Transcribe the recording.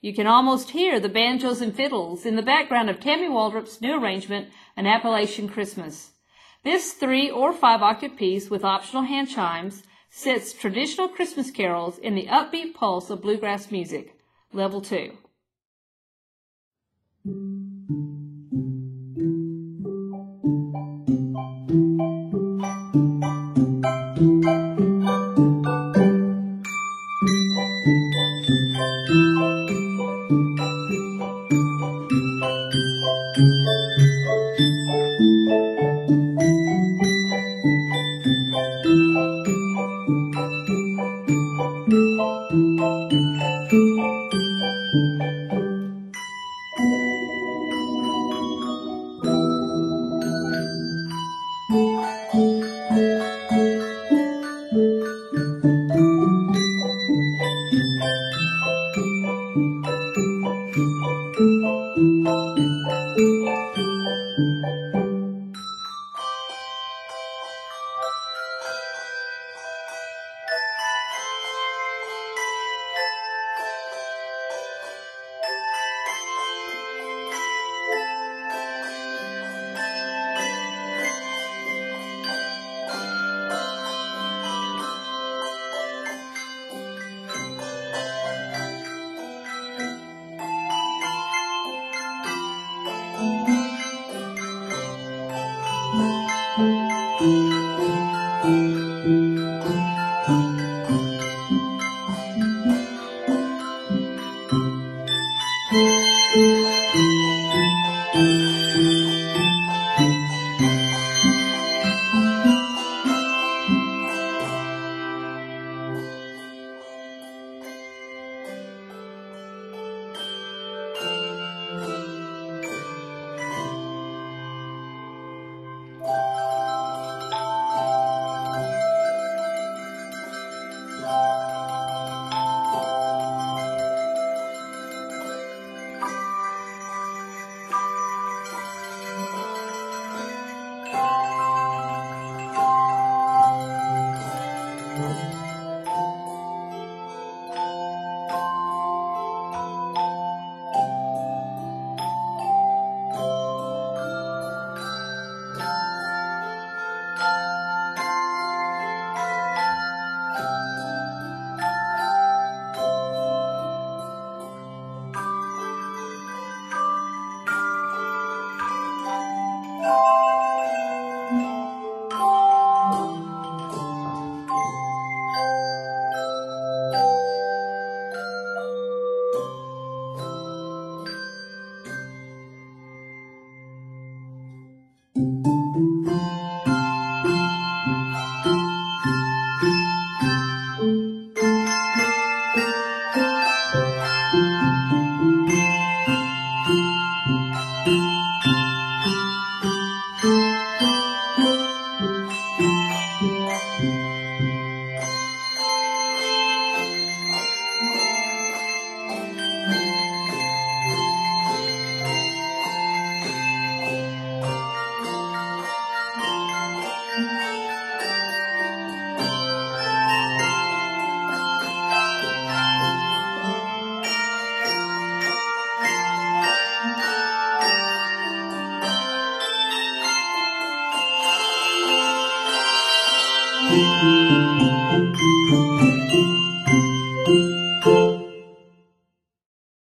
You can almost hear the banjos and fiddles in the background of Tammy Waldrop's new arrangement, An Appalachian Christmas. This 3 or 5 octave piece with optional hand chimes sets traditional Christmas carols in the upbeat pulse of bluegrass music. Level 2.